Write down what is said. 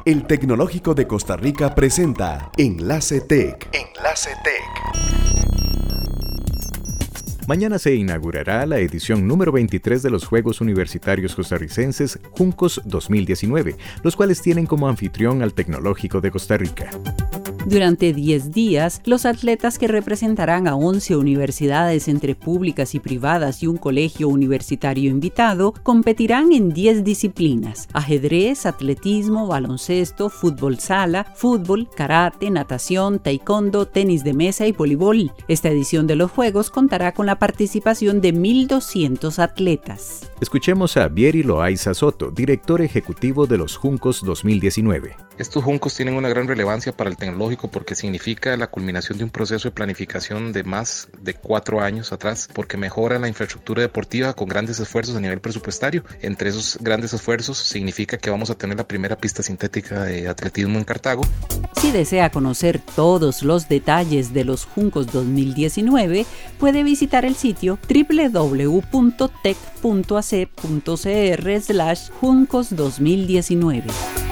El Tecnológico de Costa Rica presenta Enlace Tech. Enlace Tech. Mañana se inaugurará la edición número 23 de los Juegos Universitarios Costarricenses JUNCOS 2019, los cuales tienen como anfitrión al Tecnológico de Costa Rica. Durante 10 días, los atletas que representarán a 11 universidades entre públicas y privadas y un colegio universitario invitado competirán en 10 disciplinas: ajedrez, atletismo, baloncesto, fútbol sala, fútbol, karate, natación, taekwondo, tenis de mesa y voleibol. Esta edición de los Juegos contará con la participación de 1,200 atletas. Escuchemos a Vieri Loaiza Soto, director ejecutivo de los JUNCOS 2019. Estos JUNCOS tienen una gran relevancia para el tecnológico porque significa la culminación de un proceso de planificación de más de 4 años atrás, porque mejora la infraestructura deportiva con grandes esfuerzos a nivel presupuestario. Entre esos grandes esfuerzos significa que vamos a tener la primera pista sintética de atletismo en Cartago. Si desea conocer todos los detalles de los JUNCOS 2019, puede visitar el sitio www.tec.ac.cr/JUNCOS 2019.